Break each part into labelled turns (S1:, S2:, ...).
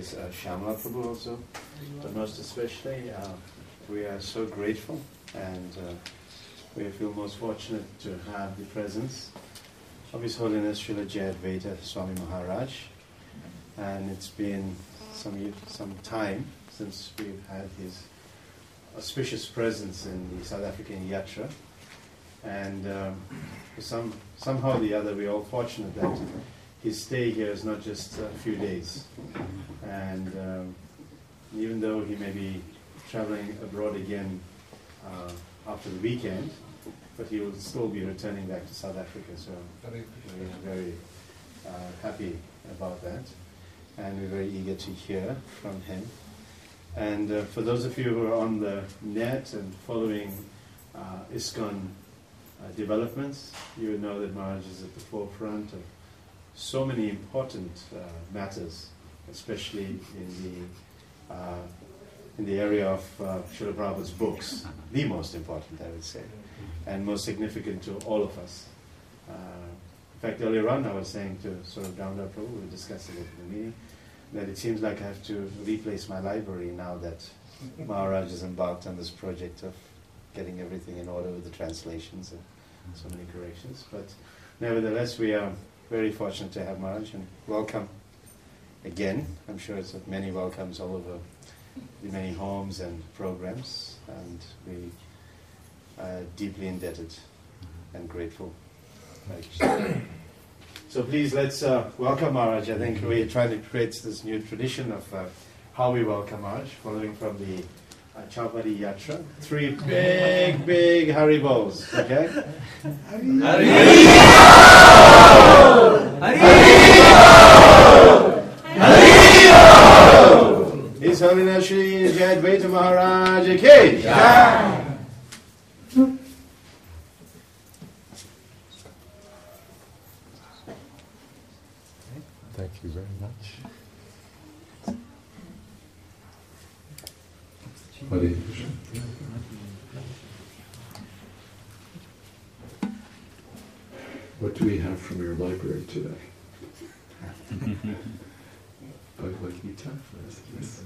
S1: is Shyamala Prabhu also. But most especially, we are so grateful and we feel most fortunate to have the presence of His Holiness Srila Jayadvaita Swami Maharaj. And it's been some time since we've had his auspicious presence in the South African Yatra. And somehow or the other, we're all fortunate that his stay here is not just a few days. And even though he may be traveling abroad again after the weekend, but he will still be returning back to South Africa. So we're very happy about that. And we're very eager to hear from him. And for those of you who are on the net and following ISKCON developments, you would know that Maharaj is at the forefront of so many important matters, especially in the area of Srila Prabhupada's books, the most important, I would say, and most significant to all of us. In fact, earlier on I was saying to sort of Damodar Prabhu, we were discussing it in the meeting, that it seems like I have to replace my library now that Maharaj has embarked on this project of getting everything in order with the translations and so many corrections. But nevertheless, we are very fortunate to have Maharaj, and welcome again. I'm sure it's many welcomes all over the many homes and programs, and we are deeply indebted and grateful. So please, let's welcome Maharaj. I think we're trying to create this new tradition of how we welcome Maharaj, following from the Chaupadi Yatra. 3 big Haribols, okay? His Holiness Shri Jayadvaita Maharaj ki Jai.
S2: Thank you very much. Hare Krishna. What do we have from your library today? Bhagavad Gita? Yes.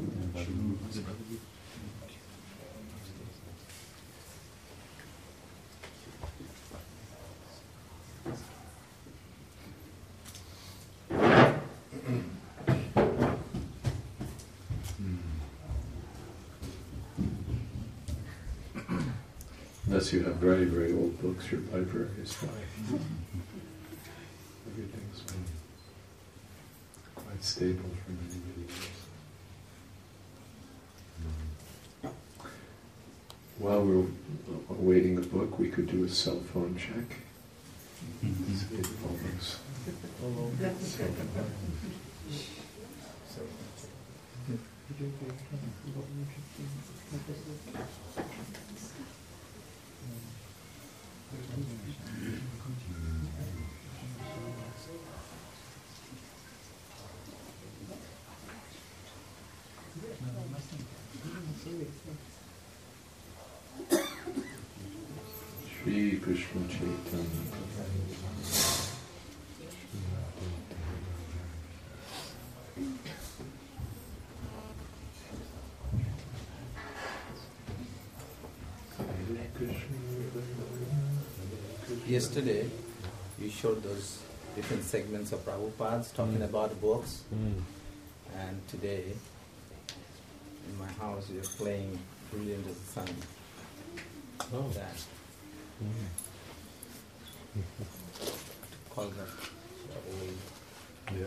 S2: Unless you have very, very old books, your library is fine. Everything's been quite stable for many, many years. While we're awaiting a book, we could do a cell phone check. Shri Krishna Chaitanya.
S3: Yesterday, you showed those different segments of Prabhupada's talking about books, and today, in my house, we are playing Brilliant as the Sun. That. Call that old.
S2: Yeah.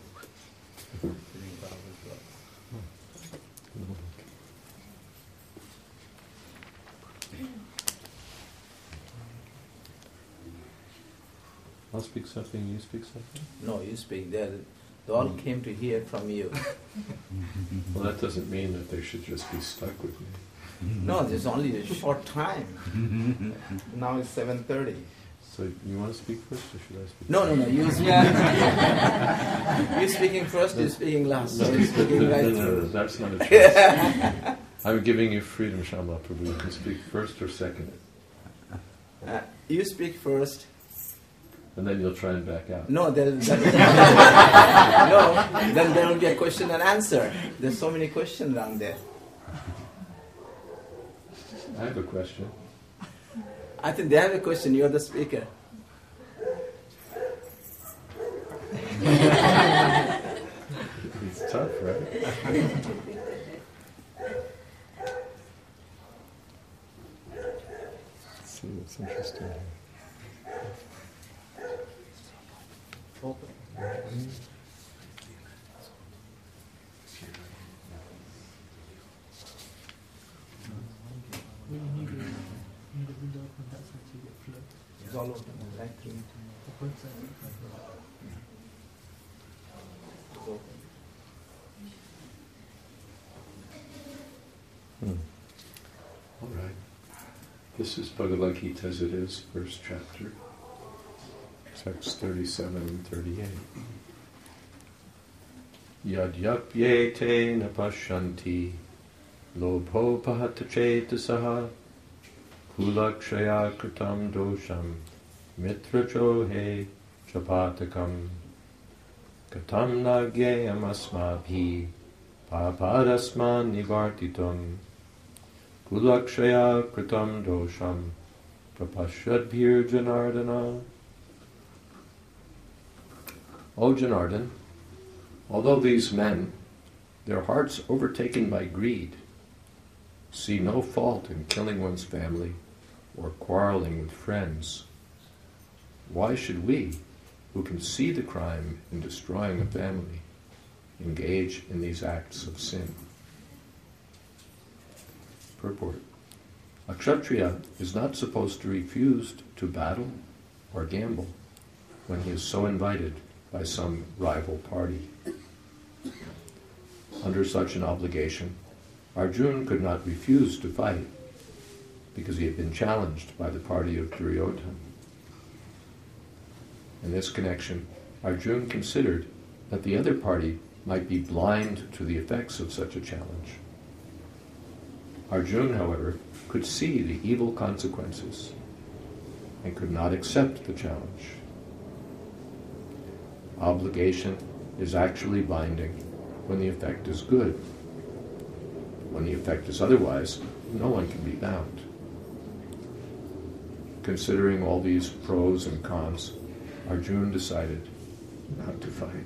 S2: I'll speak something, you speak something?
S3: No, you speak. They all came to hear from you.
S2: Well, that doesn't mean that they should just be stuck with me.
S3: No, there's only a short time. Now it's 7:30.
S2: So you want to speak first, or should I speak?
S3: No. You speak. You're speaking first. You're speaking last.
S2: No,
S3: You're speaking right.
S2: No, that's not a choice. I'm giving you freedom, Shyamala Prabhu. You can speak first or second.
S3: You speak first.
S2: And then you'll try and back out.
S3: No, no, then there will be a question and answer. There's so many questions around there.
S2: I have a question.
S3: I think they have a question. You're the speaker.
S2: It's tough, right? Let's see what's interesting here.
S3: It's all open, right through.
S2: All right. This is Bhagavad Gita as it is, first chapter, texts 37 and 38. Yadyapyete napashanti lobho pahata chetasaha kulakshaya kritam dosham mitrachohe chapatakam katam nagyayam asmabhi papadasman nivartitum kulakshaya kritam dosham prapashyadbhir janardana. O Janardan, although these men, their hearts overtaken by greed, see no fault in killing one's family or quarreling with friends, why should we, who can see the crime in destroying a family, engage in these acts of sin? Purport. A Kshatriya is not supposed to refuse to battle or gamble when he is so invited by some rival party. Under such an obligation, Arjuna could not refuse to fight because he had been challenged by the party of Duryodhana. In this connection, Arjuna considered that the other party might be blind to the effects of such a challenge. Arjuna, however, could see the evil consequences and could not accept the challenge. Obligation is actually binding when the effect is good. When the effect is otherwise, no one can be bound. Considering all these pros and cons, Arjuna decided not to fight.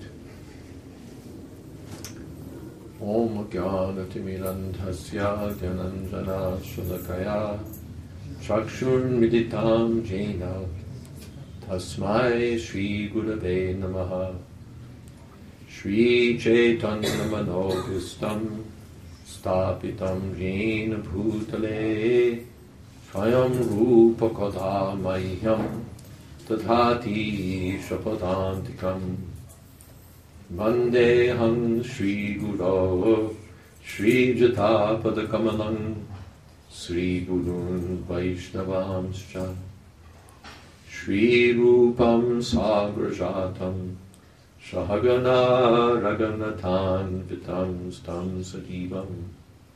S2: Om Jnanatimidandhasya Dhananjana Shalakaya Chakshurmiditam Jena Tasmai Shri Gurave Namaha Shri Chaitanya Manobhistam Stapitam Jena Bhutale Swayam Rupa Kada Mahyam Tathati Shapadantikam Vandeham Shri Guru Shri Jatapada Kamalam Sri Gurun Vaishnavamscha Shri Rupam Sagrajatam Shahagana Raganathan Vitam Stam Sadivam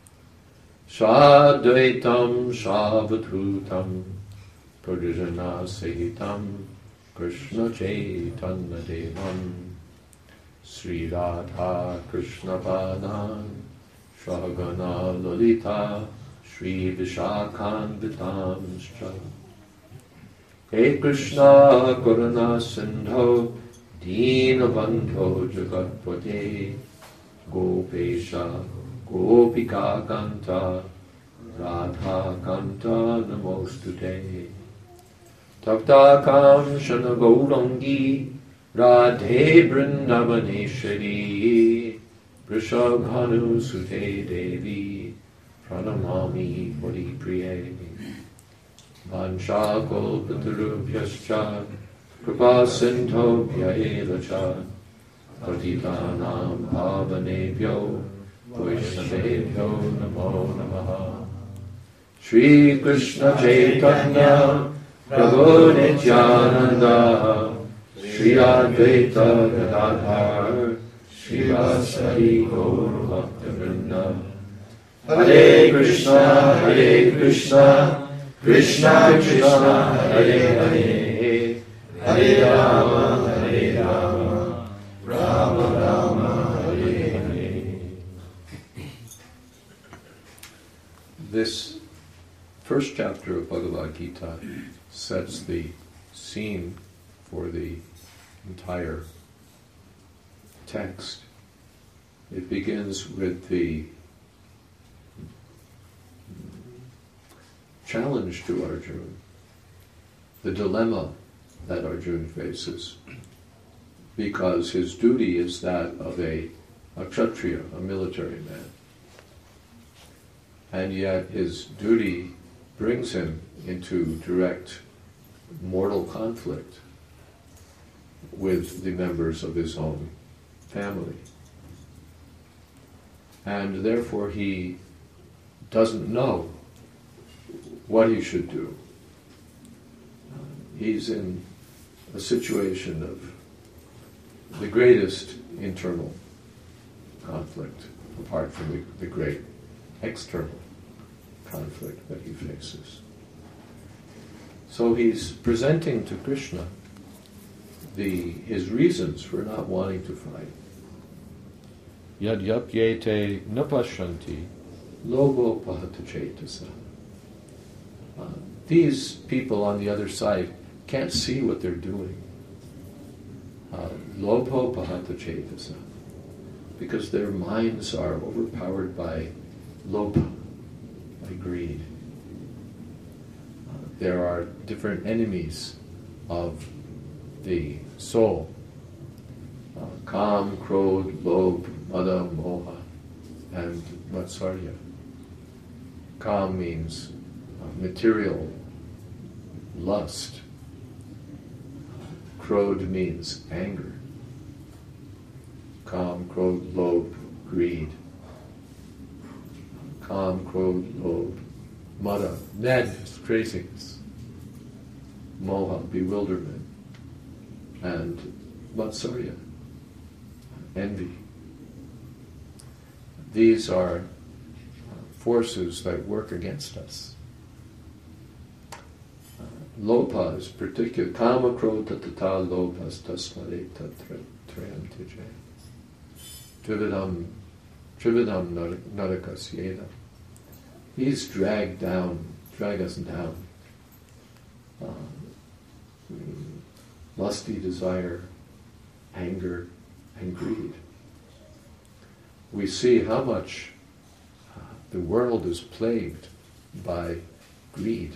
S2: Shadvaitam Shavatrutam Pradijana Sahitam Krishna Chaitanya Devam Sri Radha Krishna Padan Shahagana Lalita Shri Vishakhan Vitamscha He Krishna Karuna Sindho Dina Bandho Jagatpate Gopesha Gopika Kanta Radha Kanta Namostute Takta Kamshana Gaurangi Radhe Vrindavaneshwari Vrishabhanu Sute Devi Pranamami Paripriye Vansha Kalpatarubhyascha Kripa Sindhobhya eva cha Patitanam Pavanebhyo Vaishnavebhyo Namo Namaha Shri Krishna Chaitanya Prabhu Nityananda Shri Advaita Gadadhar Shri Vasari Gaur Bhakta Vrinda Hare Krishna Krishna Krishna Hare Hare Hare Rama chapter of Bhagavad Gita sets the scene for the entire text. It begins with the challenge to Arjuna, the dilemma that Arjuna faces, because his duty is that of a kshatriya, a military man. And yet his duty brings him into direct mortal conflict with the members of his own family. And therefore he doesn't know what he should do. He's in a situation of the greatest internal conflict, apart from the great external conflict that he faces. So he's presenting to Krishna his reasons for not wanting to fight. Yadyapyete napashanti logo pahata cetasa. These people on the other side can't see what they're doing. Lobho pahata cetasa. Because their minds are overpowered by lobha, by greed. There are different enemies of the soul. Kam, Krodh, Lobh, Mada, Moha, and Matsarya. Kam means material lust. Krodh means anger. Kam, Krodh, Lobh, greed. Kam, Krodh, Lobh, Mada, madness, craziness. Moha, bewilderment. And Matsarya, envy. These are forces that work against us. Lobha is particular. Kama krodha tata lobhas tasmare tatrayam tije. Trividam narakasyena. These drag us down. Lusty desire, anger, and greed. We see how much the world is plagued by greed.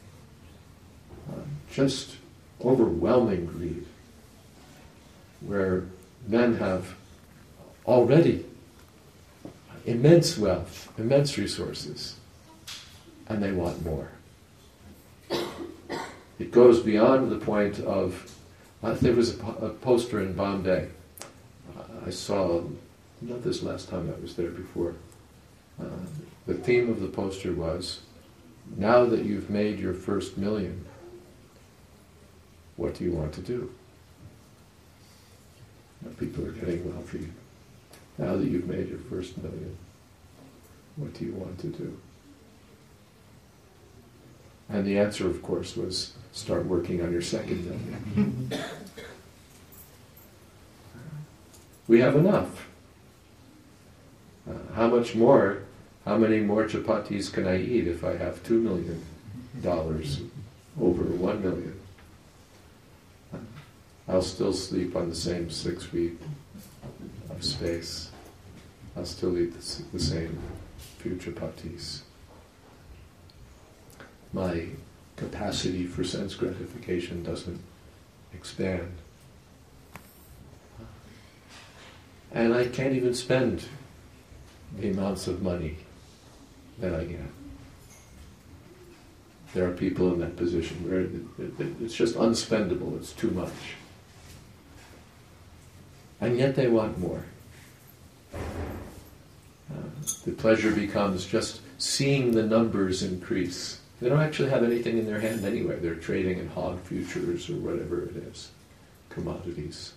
S2: Just overwhelming greed, where men have already immense wealth, immense resources, and they want more. It goes beyond the point of, there was a poster in Bombay. I saw, not this last time I was there before. The theme of the poster was, now that you've made your first million, what do you want to do? Now people are getting wealthy. Now that you've made your first million, what do you want to do? And the answer, of course, was start working on your second million. We have enough. How many more chapatis can I eat if I have $2 million over $1 million? I'll still sleep on the same 6 feet of space. I'll still eat the same few chapatis. My capacity for sense gratification doesn't expand. And I can't even spend the amounts of money that I get. There are people in that position where it's just unspendable, it's too much. And yet they want more. The pleasure becomes just seeing the numbers increase. They don't actually have anything in their hand anyway. They're trading in hog futures or whatever it is, commodities.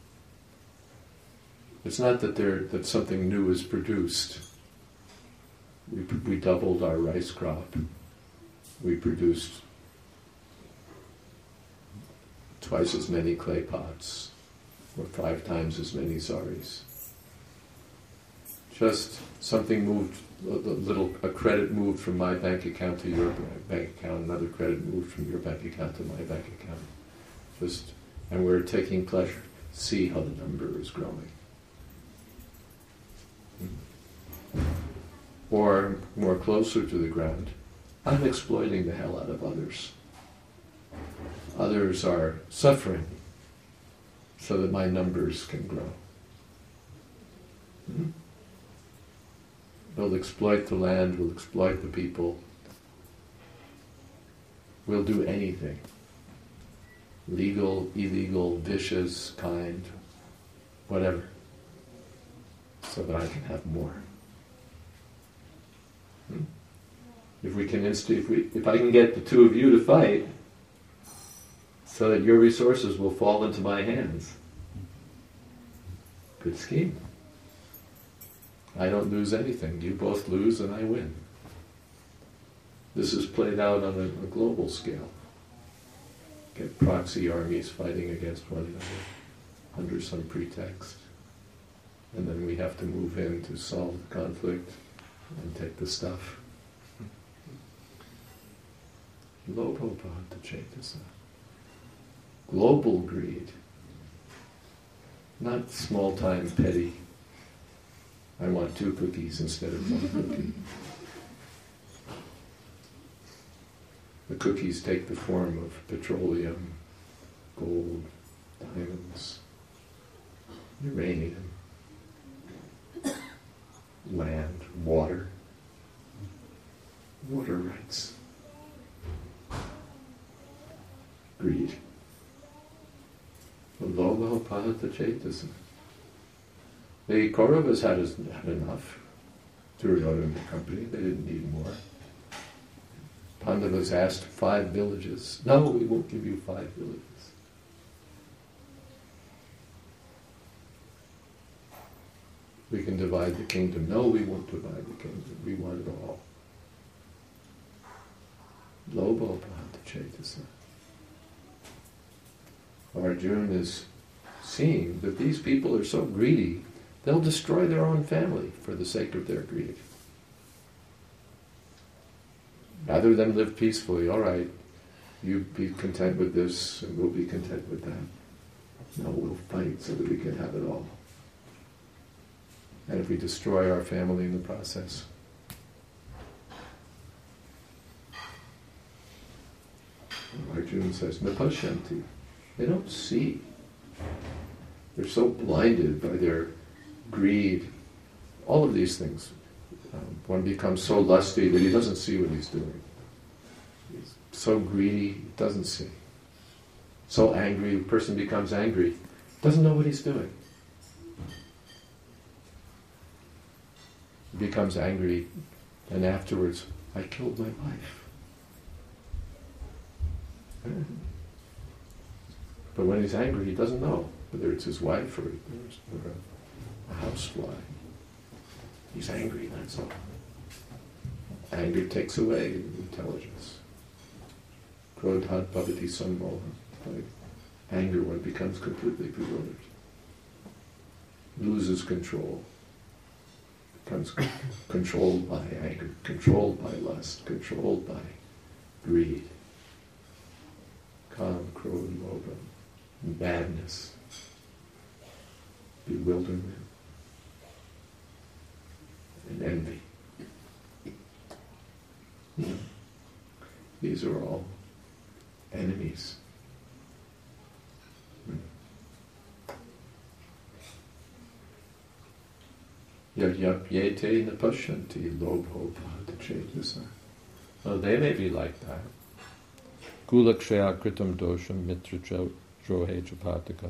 S2: It's not that something new is produced. We doubled our rice crop. We produced twice as many clay pots, or 5 times as many saris. Just something moved, a credit moved from my bank account to your bank account, another credit moved from your bank account to my bank account. And we're taking pleasure. See how the number is growing. Or, more closer to the ground, I'm exploiting the hell out of others. Others are suffering so that my numbers can grow. We'll exploit the land, we'll exploit the people. We'll do anything. Legal, illegal, vicious, kind, whatever. So that I can have more. If I can get the two of you to fight, so that your resources will fall into my hands. Good scheme. I don't lose anything. You both lose and I win. This is played out on a global scale. Get proxy armies fighting against one another under some pretext. And then we have to move in to solve the conflict and take the stuff. Lobha-bhata-cetasa. Global greed. Not small-time petty. I want 2 cookies instead of 1 cookie. The cookies take the form of petroleum, gold, diamonds, uranium, land, water rights, greed. Lobha-bhata-cetasa. The Kauravas had enough. Duryodhana and the company, they didn't need more. Pandavas asked 5 villages. No, we won't give you 5 villages. We can divide the kingdom. No, we won't divide the kingdom. We want it all. Lobha-bhata-cetasa. Arjuna is seeing that these people are so greedy, they'll destroy their own family for the sake of their greed. Rather than live peacefully, all right, you be content with this and we'll be content with that. No, we'll fight so that we can have it all. And if we destroy our family in the process, Arjuna says, Napashyanti. They don't see. They're so blinded by their greed. All of these things. One becomes so lusty that he doesn't see what he's doing. He's so greedy, he doesn't see. So angry, the person becomes angry, doesn't know what he's doing. He becomes angry, and afterwards, I killed my wife. But when he's angry, he doesn't know whether it's his wife or a housefly. He's angry, that's all. Anger takes away intelligence. Krodhat bhavati sammoha. By anger, one becomes completely bewildered. Loses control. Becomes controlled by anger, controlled by lust, controlled by greed. Kam, krodha, lobha. Madness, bewilderment, and envy. These are all enemies. Yadyapyete napashyanti lobho-bhata-cetasa. Oh, they may be like that. Kulakshaya kritam dosham mitra drohe chapataka.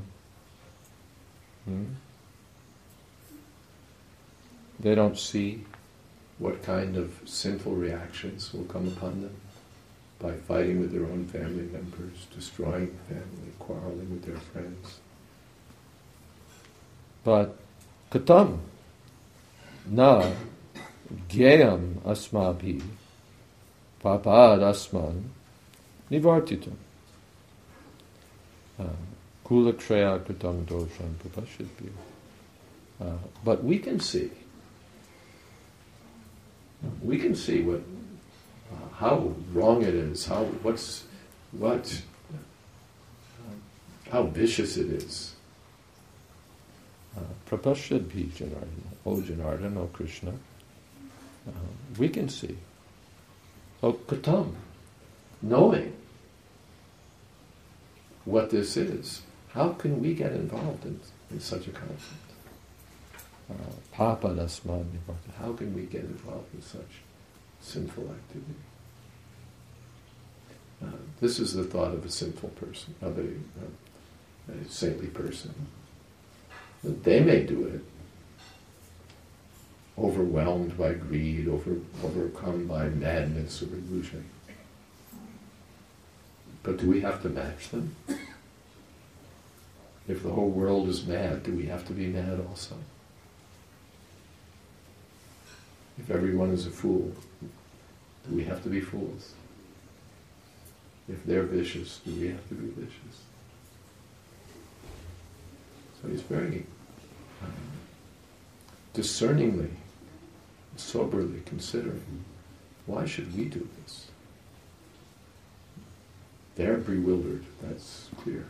S2: They don't see what kind of sinful reactions will come upon them by fighting with their own family members, destroying the family, quarreling with their friends. But katam na gyayam asmabhi papad asman nivartitam. Kulakshaya kritam dosham papashidbhi. But we can see we can see how wrong it is, how vicious it is. Prapashyadhi Janardana, O Janardana, O Krishna. We can see. O Katam, knowing what this is, how can we get involved in such a conflict? Papa dasman, how can we get involved in such sinful activity? This is the thought of a sinful person, of a saintly person. They may do it, overwhelmed by greed, overcome by madness or illusion. But do we have to match them? If the whole world is mad, do we have to be mad also? If everyone is a fool, do we have to be fools? If they're vicious, do we have to be vicious? So he's very discerningly, soberly considering, why should we do this? They're bewildered, that's clear.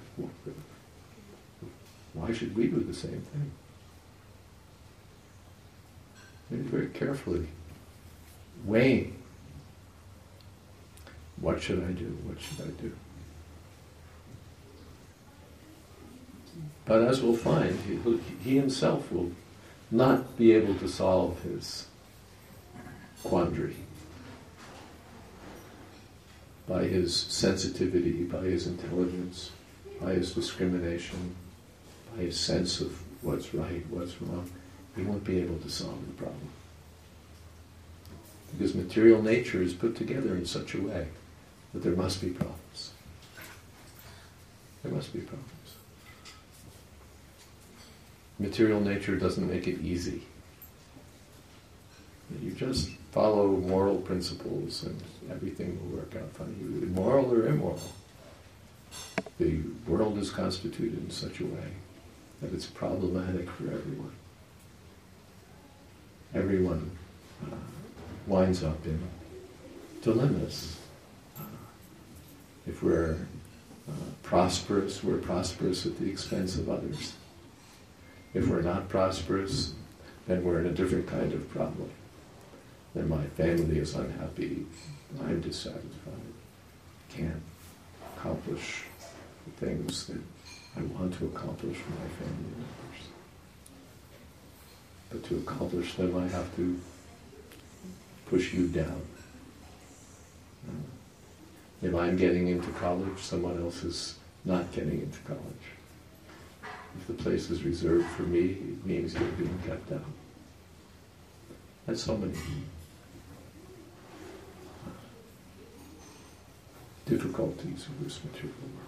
S2: Why should we do the same thing? And very carefully weighing, what should I do? What should I do? But as we'll find, he himself will not be able to solve his quandary by his sensitivity, by his intelligence, by his discrimination, by his sense of what's right, what's wrong. He won't be able to solve the problem. Because material nature is put together in such a way that there must be problems. There must be problems. Material nature doesn't make it easy. You just follow moral principles and everything will work out fine. Moral or immoral, the world is constituted in such a way that it's problematic for everyone. Everyone winds up in dilemmas. If we're prosperous, we're prosperous at the expense of others. If we're not prosperous, then we're in a different kind of problem. Then my family is unhappy, I'm dissatisfied, can't accomplish the things that I want to accomplish for my family members. But to accomplish them, I have to push you down. If I'm getting into college, someone else is not getting into college. If the place is reserved for me, it means you're being kept down. That's so many difficulties of this material world.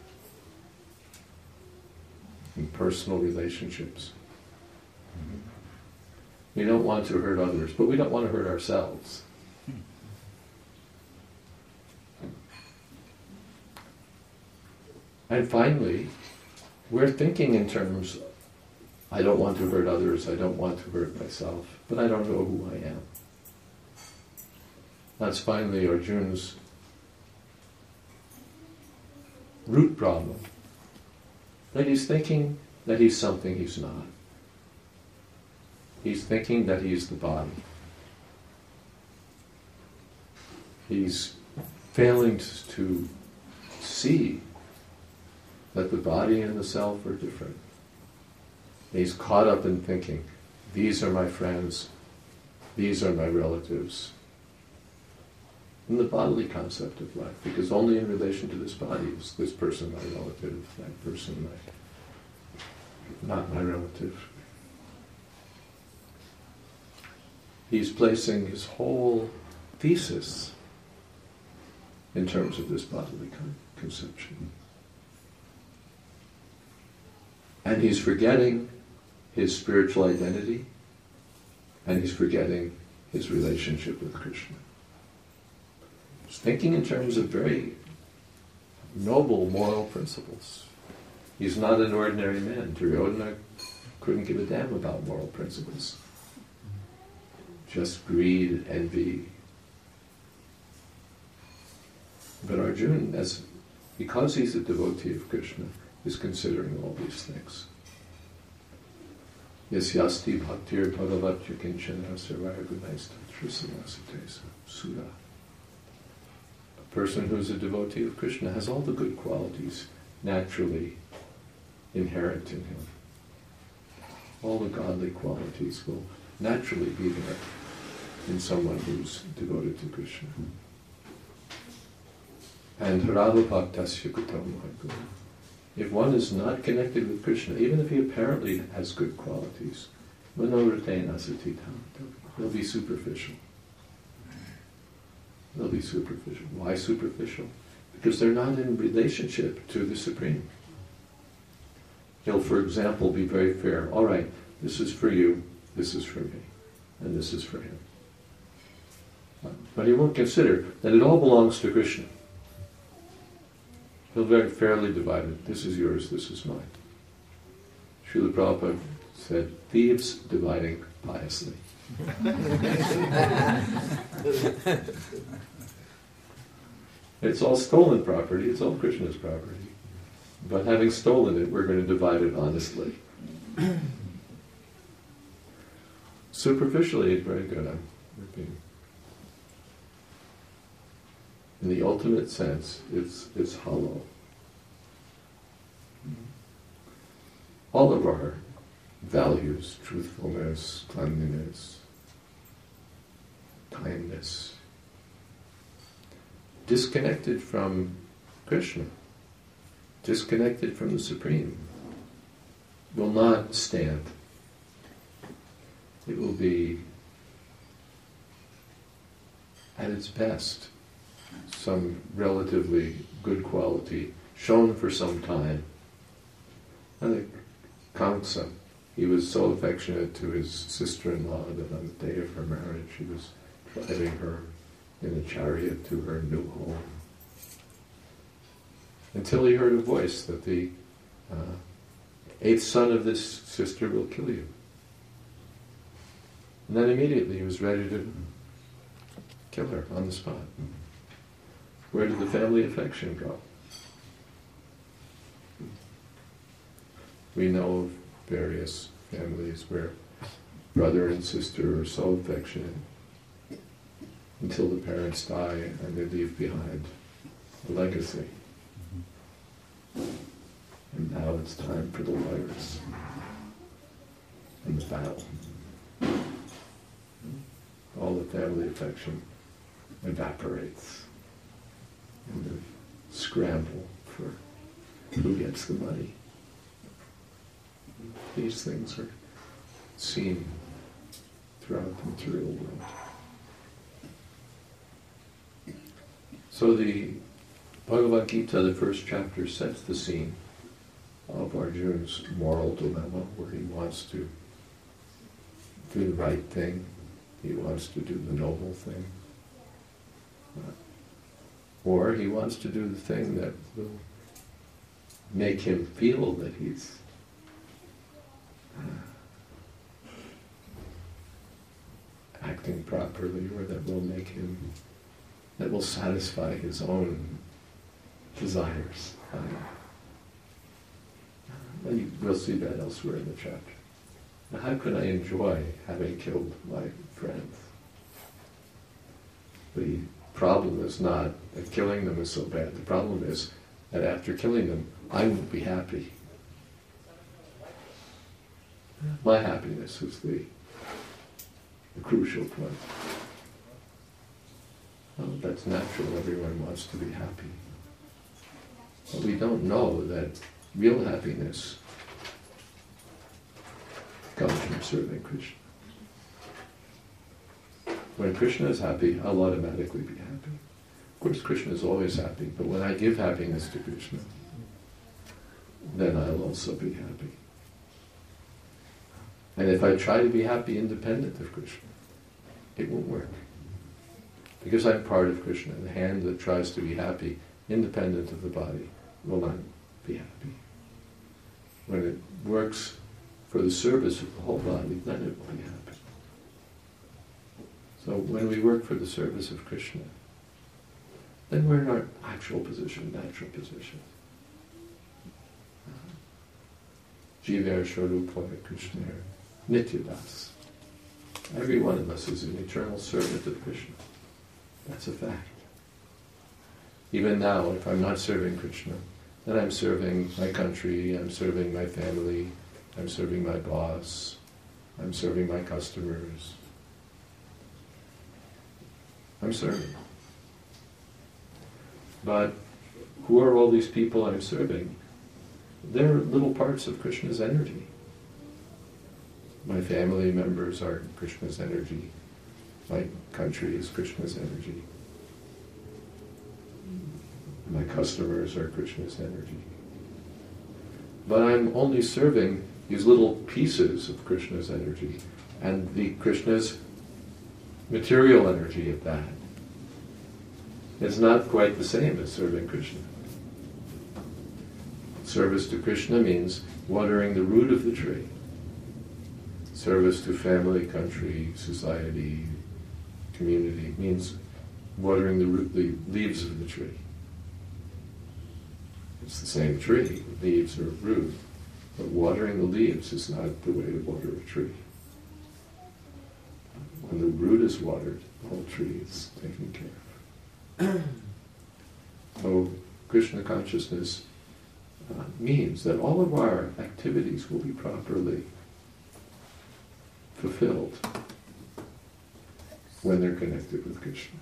S2: In personal relationships. We don't want to hurt others, but we don't want to hurt ourselves. And finally, we're thinking in terms, I don't want to hurt others, I don't want to hurt myself, but I don't know who I am. That's finally Arjuna's root problem. That he's thinking that he's something he's not. He's thinking that he's the body. He's failing to see that the body and the self are different. He's caught up in thinking, these are my friends, these are my relatives. In the bodily concept of life, because only in relation to this body is this person my relative, that person not my relative. He's placing his whole thesis in terms of this bodily conception. And he's forgetting his spiritual identity, and he's forgetting his relationship with Krishna. He's thinking in terms of very noble moral principles. He's not an ordinary man. Duryodhana couldn't give a damn about moral principles. just greed, envy. But Arjuna, because he's a devotee of Krishna, is considering all these things. Yasyasti bhaktir bhagavatya kinchana sarvaya gunaistatra samasate sura. A person who's a devotee of Krishna has all the good qualities naturally inherent in him. All the godly qualities will naturally be there in someone who's devoted to Krishna. And Harava Bhaktasya Kutam Mahaguna. If one is not connected with Krishna, even if he apparently has good qualities, Manoratena Satitam, they'll be superficial. They'll be superficial. Why superficial? Because they're not in relationship to the Supreme. He'll, for example, be very fair. All right, this is for you, this is for me, and this is for him. But he won't consider that it all belongs to Krishna. He'll very fairly divide it. This is yours, this is mine. Srila Prabhupada said, thieves dividing piously. It's all stolen property, it's all Krishna's property. But having stolen it, we're going to divide it honestly. Superficially, it's very good. In the ultimate sense, it's hollow. All of our values, truthfulness, cleanliness, kindness, disconnected from Krishna, disconnected from the Supreme, will not stand. It will be, at its best, some relatively good quality, shown for some time. I think Kamsa, he was so affectionate to his sister-in-law that on the day of her marriage he was driving her in a chariot to her new home. Until he heard a voice that the eighth son of this sister will kill you. And then immediately he was ready to kill her on the spot. Where did the family affection go? We know of various families where brother and sister are so affectionate until the parents die and they leave behind a legacy. And now it's time for the lawyers and the battle. All the family affection evaporates in the scramble for who gets the money. These things are seen throughout the material world. So the Bhagavad Gita, the first chapter, sets the scene of Arjuna's moral dilemma, where he wants to do the right thing, he wants to do the noble thing, or he wants to do the thing that will make him feel that he's acting properly, or that will make him, that will satisfy his own desires. We'll see that elsewhere in the chapter. Now, how could I enjoy having killed my friends? The problem is not that killing them is so bad. The problem is that after killing them, I won't be happy. My happiness is the crucial point. Well, that's natural. Everyone wants to be happy. But we don't know that real happiness comes from serving Krishna. When Krishna is happy, I'll automatically be happy. Of course, Krishna is always happy, but when I give happiness to Krishna, then I'll also be happy. And if I try to be happy independent of Krishna, it won't work. Because I'm part of Krishna. The hand that tries to be happy independent of the body will not be happy. When it works for the service of the whole body, then it will be happy. So when we work for the service of Krishna, then we're in our actual position, natural position. Jivar Swarupaya Krishna, Nityadas. Every one of us is an eternal servant of Krishna. That's a fact. Even now, if I'm not serving Krishna, then I'm serving my country, I'm serving my family, I'm serving my boss, I'm serving my customers. I'm serving. But who are all these people I'm serving? They're little parts of Krishna's energy. My family members are Krishna's energy. My country is Krishna's energy. My customers are Krishna's energy. But I'm only serving these little pieces of Krishna's energy, and the Krishna's material energy at that. It's not quite the same as serving Krishna. Service to Krishna means watering the root of the tree. Service to family, country, society, community means watering the root, the leaves of the tree. It's the same tree, leaves are root, but watering the leaves is not the way to water a tree. When the root is watered, the whole tree is taken care of. So Krishna consciousness means that all of our activities will be properly fulfilled when they're connected with Krishna.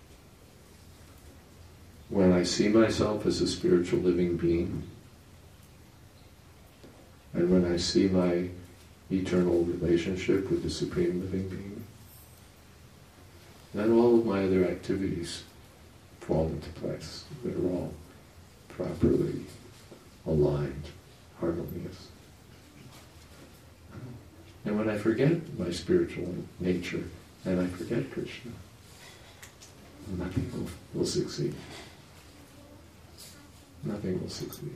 S2: When I see myself as a spiritual living being, and when I see my eternal relationship with the Supreme Living Being, then all of my other activities fall into place. They're all properly aligned, harmonious. And when I forget my spiritual nature, and I forget Krishna, nothing will succeed. Nothing will succeed.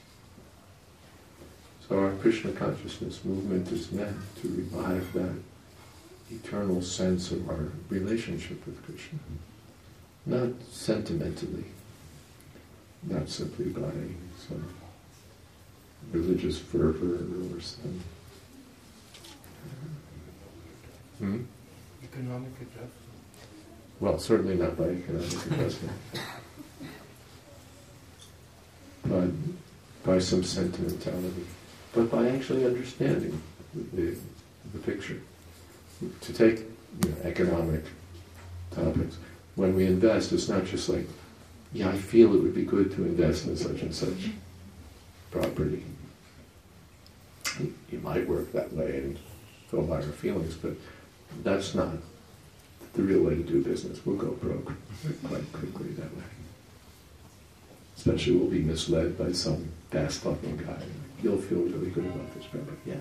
S2: So our Krishna consciousness movement is meant to revive that eternal sense of our relationship with Krishna. Not sentimentally, not simply by some religious fervor or some
S4: economic adjustment.
S2: Well, certainly not by economic adjustment, but by some sentimentality, but by actually understanding the picture. To take economic topics, when we invest, it's not just like, yeah, I feel it would be good to invest in such and such property. You might work that way and go by our feelings, but that's not the real way to do business. We'll go broke quite quickly that way. Especially we'll be misled by some fast-talking guy. You'll feel really good about this property. Yeah.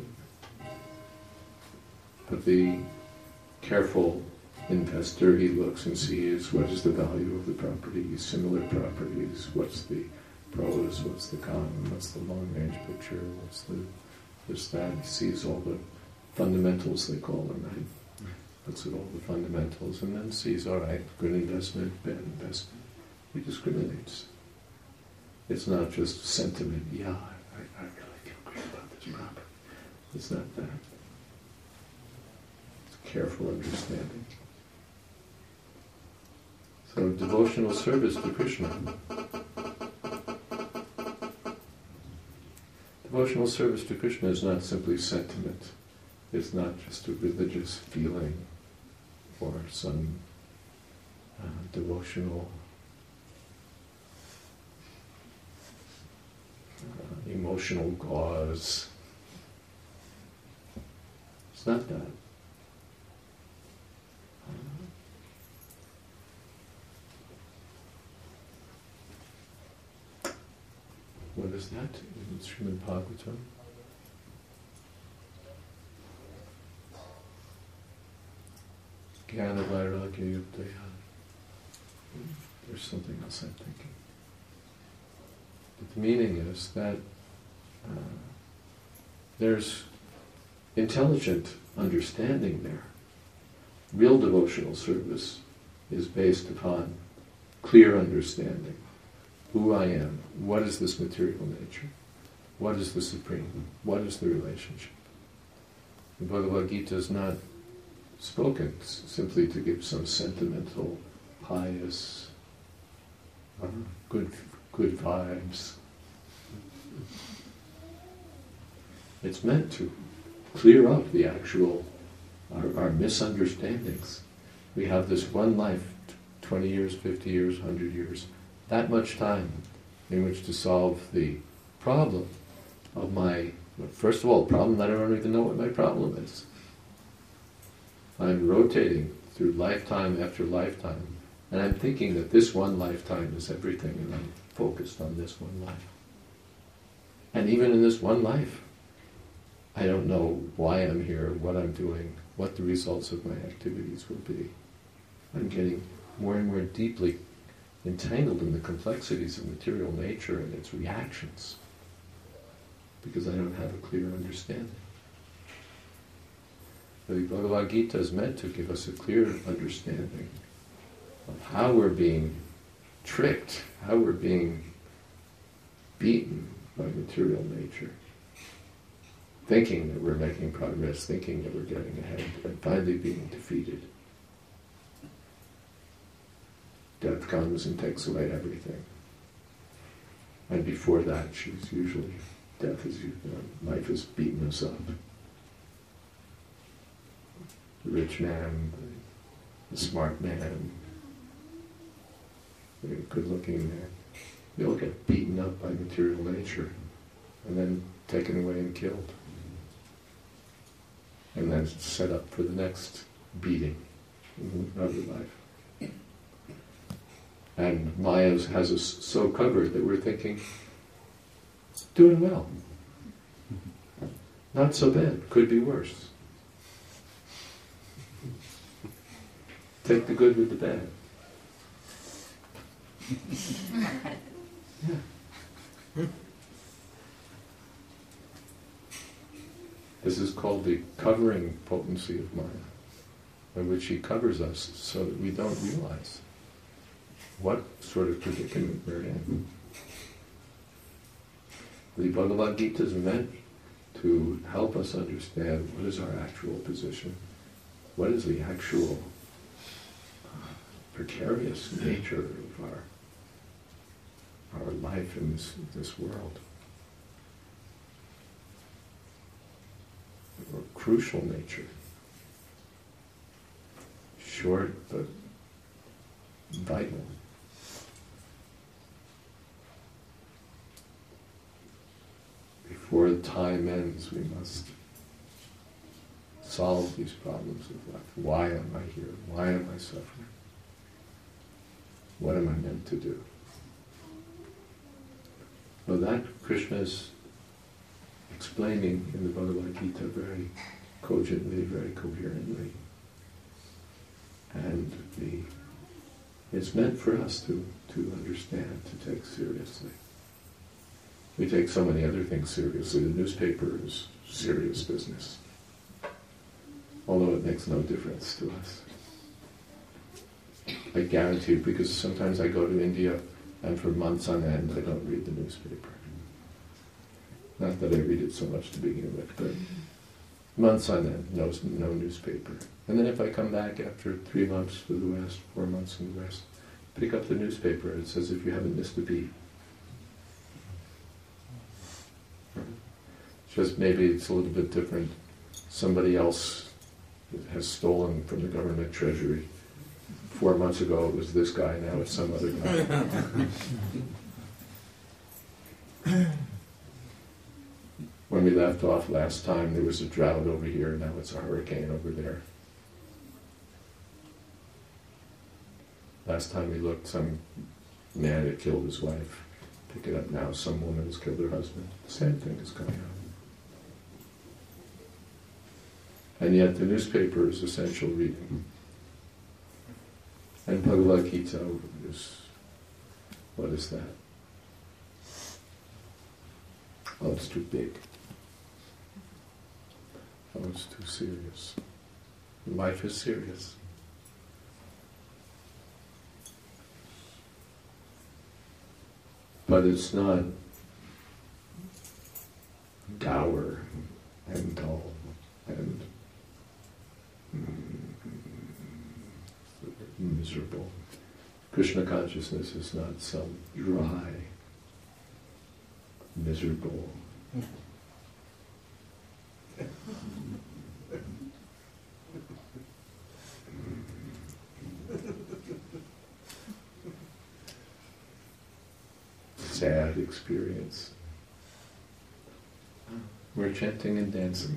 S2: But the careful investor, he looks and sees what is the value of the property, similar properties, what's the pros, what's the cons, what's the long-range picture, what's the this, that. He sees all the fundamentals, they call them, right? Looks at all the fundamentals and then sees, all right, good investment, bad investment. He discriminates. It's not just sentiment, yeah, I really feel great about this property. It's not that. It's careful understanding. So devotional service to Krishna. Devotional service to Krishna is not simply sentiment. It's not just a religious feeling or some devotional emotional cause. It's not that. What is that in Srimad Bhagavatam? Jnana Vairagya Yuktaya. There's something else I'm thinking. But the meaning is that there's intelligent understanding there. real devotional service is based upon clear understanding. Who I am, what is this material nature, what is the Supreme, what is the relationship. The Bhagavad Gita is not spoken simply to give some sentimental, pious, good vibes. It's meant to clear up the actual, our misunderstandings. We have this one life, 20 years, 50 years, 100 years, that much time in which to solve the problem of first of all, the problem that I don't even know what my problem is. I'm rotating through lifetime after lifetime, and I'm thinking that this one lifetime is everything, and I'm focused on this one life. And even in this one life, I don't know why I'm here, what I'm doing, what the results of my activities will be. I'm getting more and more deeply entangled in the complexities of material nature and its reactions, because I don't have a clear understanding. The Bhagavad Gita is meant to give us a clear understanding of how we're being tricked, how we're being beaten by material nature, thinking that we're making progress, thinking that we're getting ahead, and finally being defeated. Death comes and takes away everything. And before that, life has beaten us up. The rich man, the smart man, the good-looking man, they all get beaten up by material nature and then taken away and killed. And then set up for the next beating in another life. And Maya has us so covered that we're thinking, doing well. Not so bad, could be worse. Take the good with the bad. Yeah. This is called the covering potency of Maya, by which she covers us so that we don't realize what sort of predicament we're in. The Bhagavad Gita is meant to help us understand what is our actual position, what is the actual precarious nature of our life in this world, or crucial nature, short but vital. Before the time ends, we must solve these problems of life. Why am I here? Why am I suffering? What am I meant to do? Well, that Krishna is explaining in the Bhagavad Gita very cogently, very coherently. And it's meant for us to understand, to take seriously. We take so many other things seriously. The newspaper is serious business, although it makes no difference to us. I guarantee you, because sometimes I go to India and for months on end I don't read the newspaper. Not that I read it so much to begin with, but months on end, no newspaper. And then if I come back after 3 months to the West, 4 months in the West, pick up the newspaper, and it's as if you haven't missed a beat. Just maybe it's a little bit different. Somebody else has stolen from the government treasury. 4 months ago it was this guy, now it's some other guy. When we left off last time, there was a drought over here, now it's a hurricane over there. Last time we looked, some man had killed his wife. Pick it up now, some woman has killed her husband. The same thing is going on. And yet the newspaper is essential reading. And Bhagavad Gita is, what is that? Oh, it's too big. Oh, it's too serious. Life is serious. but it's not dour and dull and miserable. Krishna consciousness is not some dry, miserable, sad experience. We're chanting and dancing.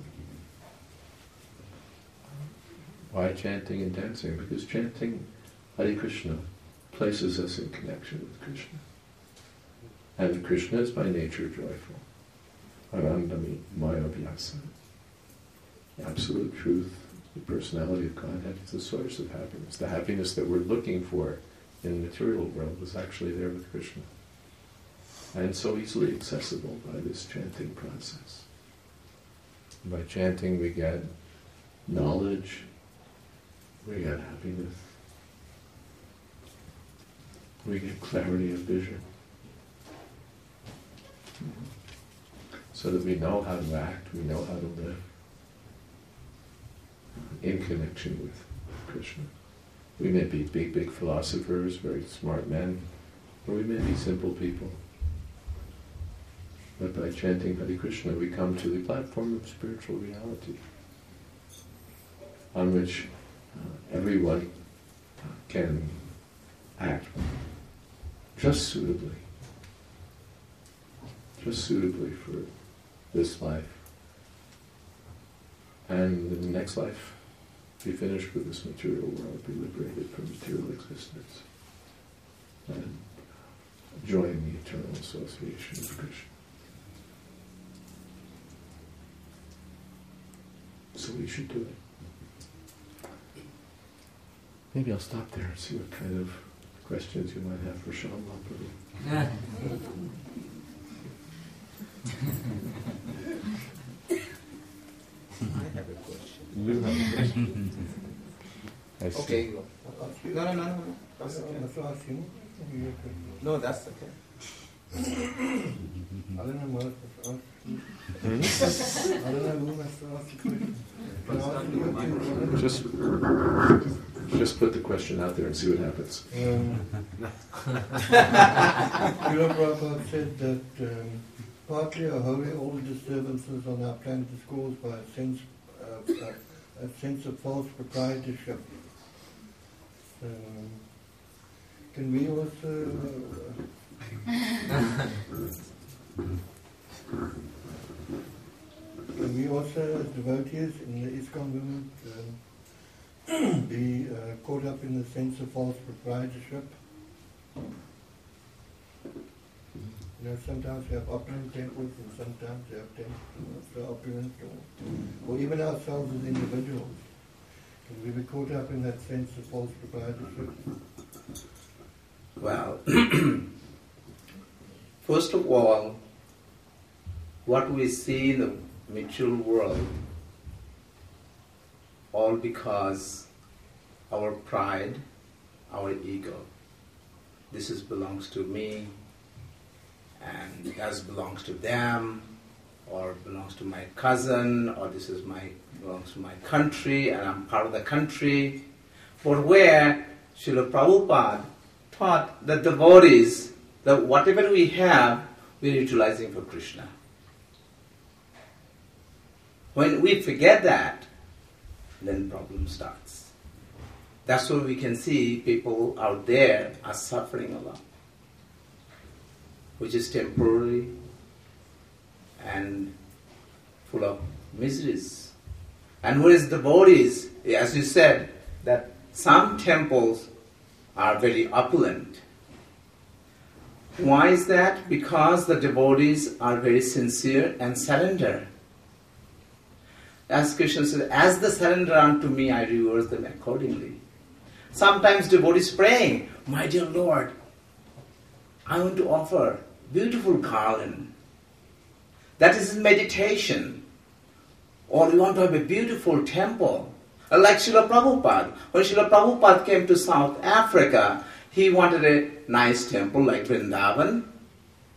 S2: Why chanting and dancing? Because chanting Hare Krishna places us in connection with Krishna. And Krishna is by nature joyful. Anandami Maya Vyasa. Absolute truth, the personality of Godhead is the source of happiness. The happiness that we're looking for in the material world is actually there with Krishna. And so easily accessible by this chanting process. By chanting we get knowledge, we get happiness, we get clarity of vision. So that we know how to act, we know how to live in connection with Krishna. We may be big philosophers, very smart men, or we may be simple people. But by chanting Hare Krishna, we come to the platform of spiritual reality, on which everyone can act just suitably for this life. And in the next life, be finished with this material world, be liberated from material existence, and join the eternal association with Krishna. So we should do it. Maybe I'll stop there and see what kind of questions you might have for Shyama Prabhu.
S3: I have a question.
S2: You have a question. I see.
S3: Okay, go. No. That's okay. No, that's okay.
S4: I don't know what to ask. I don't know who has to ask.
S2: Just put the question out there and see what happens.
S4: Srila Prabhupada said that partly or wholly all the disturbances on our planet is caused by a sense of false proprietorship. Can we also as devotees in the ISKCON movement be caught up in the sense of false proprietorship? You know, sometimes we have opulent temples and sometimes we have temples so opulent, or even ourselves as individuals. Can we be caught up in that sense of false proprietorship?
S3: Well, first of all, what we see in the material world, all because our pride, our ego. This belongs to me, and that belongs to them, or belongs to my cousin, or belongs to my country, and I'm part of the country. But where Srila Prabhupada taught the devotees that whatever we have, we're utilizing for Krishna. When we forget that, then problem starts. That's why we can see people out there are suffering a lot, which is temporary and full of miseries. And whereas devotees, as you said, that some temples are very opulent. Why is that? Because the devotees are very sincere and surrender. As Krishna says, as they surrender unto me, I reverse them accordingly. Sometimes devotees praying, my dear Lord, I want to offer beautiful garland. That is in meditation. Or we want to have a beautiful temple. Like Srila Prabhupada. When Srila Prabhupada came to South Africa, he wanted a nice temple like Vrindavan.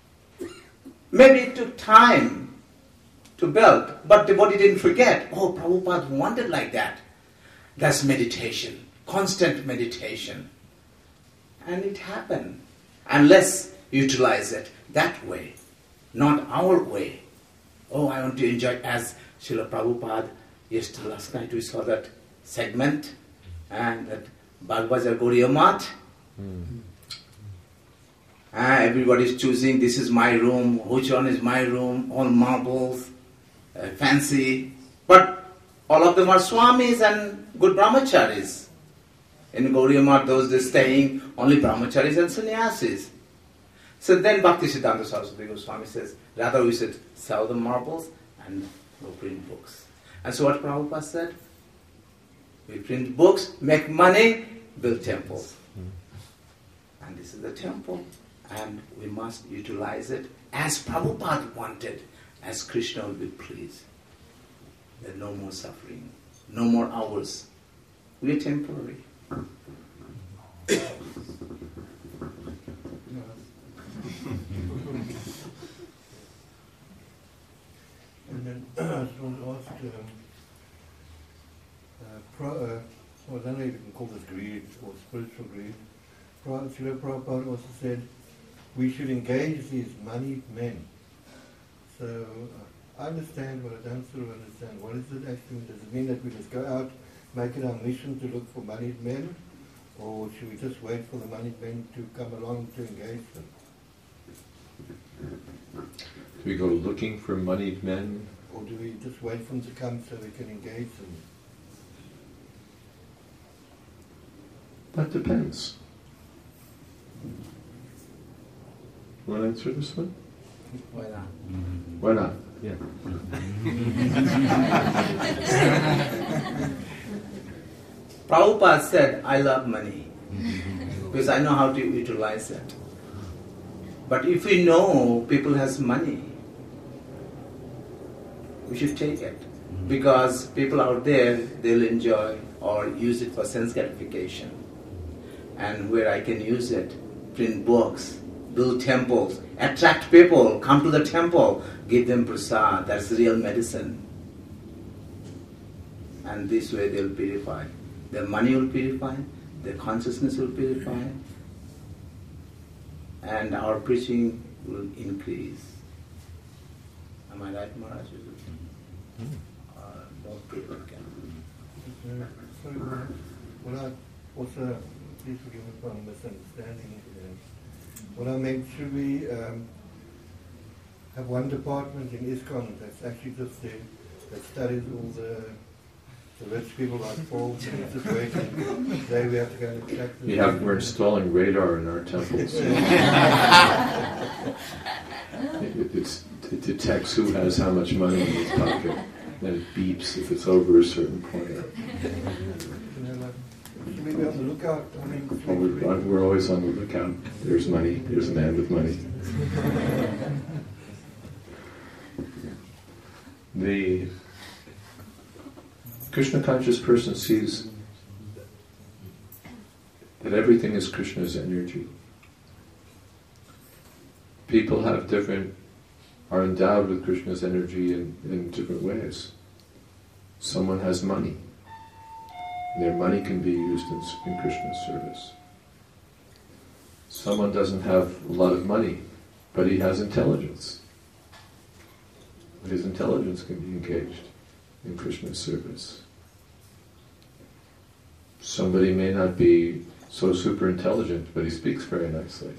S3: Maybe it took time to build, but the devotee didn't forget, oh, Prabhupada wanted like that. That's meditation, constant meditation. And it happened. And let's utilize it that way, not our way. Oh, I want to enjoy, as Srila Prabhupada, yesterday, last night we saw that segment, and that Bagbajar Gaudiya Math. Everybody's choosing, this is my room, which one is my room, all marbles, fancy. But all of them are swamis and good brahmacharis. In Gaudiya Math, those they're staying only brahmacharis and sannyasis. So then Bhaktisiddhanta Saraswati Goswami says, rather we should sell the marbles and go print books. And so what Prabhupada said? We print books, make money, build temples. And this is the temple. And we must utilize it as Prabhupada wanted, as Krishna will be pleased. There's no more suffering, no more hours. We are temporary.
S4: And then someone asked, I don't know if you can call this greed or spiritual greed. Srila Prabhupada also said we should engage these moneyed men. So I understand, but I don't sort of understand. What is it actually? Does it mean that we just go out, make it our mission to look for moneyed men? Or should we just wait for the moneyed men to come along to engage them?
S2: Do we go looking for moneyed men?
S4: Or do we just wait for them to come so we can engage them?
S2: That depends. Want to answer this one?
S3: Why not?
S2: Why not? Yeah.
S3: Prabhupada said, I love money because I know how to utilize it. But if we know people has money, we should take it. Because people out there, they'll enjoy or use it for sense gratification. And where I can use it, print books, build temples, attract people, come to the temple, give them prasad, that's real medicine. And this way they'll purify. Their money will purify, their consciousness will purify, and our preaching will increase. Am I right, Maharaj? More people can.
S4: Sorry, what I also, please forgive me for misunderstanding. What I meant, should we have one department in ISKCON that's actually just there, that studies all the rich people like Paul, just waiting. Today we have to go and check.
S2: We're installing radar in our temples. It detects who has how much money in his pocket. Then it beeps if it's over a certain point.
S4: Should we be on the lookout? I mean,
S2: We're always on the lookout. There's money. There's a man with money. The Krishna conscious person sees that everything is Krishna's energy. People are endowed with Krishna's energy in different ways. Someone has money. Their money can be used in Krishna's service. Someone doesn't have a lot of money, but he has intelligence. His intelligence can be engaged in Krishna's service. Somebody may not be so super intelligent, but he speaks very nicely.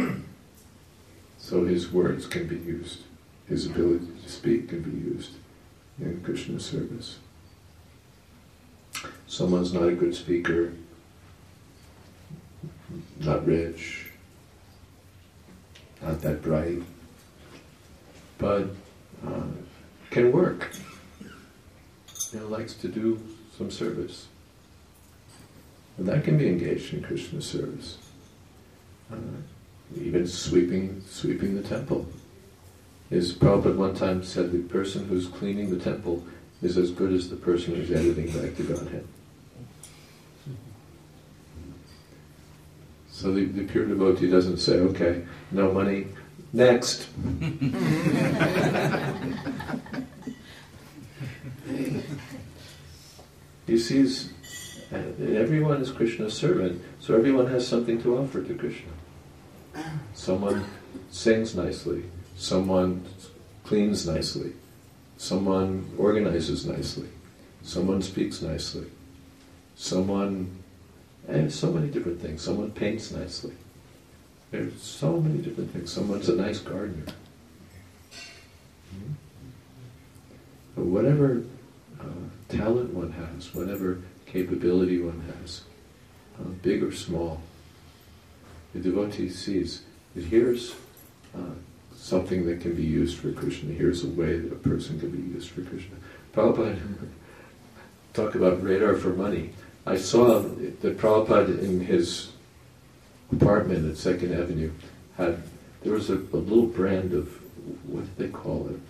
S2: So his words can be used. His ability to speak can be used in Krishna's service. Someone's not a good speaker, not rich, not that bright, but can work. Likes to do some service. And that can be engaged in Krishna's service. Even sweeping the temple. As Prabhupada one time said, the person who's cleaning the temple is as good as the person who's editing back to Godhead. So the pure devotee doesn't say, okay, no money, Next. He sees everyone is Krishna's servant, so everyone has something to offer to Krishna. Someone sings nicely, someone cleans nicely, someone organizes nicely, someone speaks nicely, someone, and so many different things. Someone paints nicely. There's so many different things. Someone's a nice gardener. But whatever talent one has, whatever capability one has, big or small, the devotee sees that here's something that can be used for Krishna. Here's a way that a person can be used for Krishna. Prabhupada, talk about radar for money. I saw that Prabhupada in his apartment at 2nd Avenue there was a little brand of, what did they call it?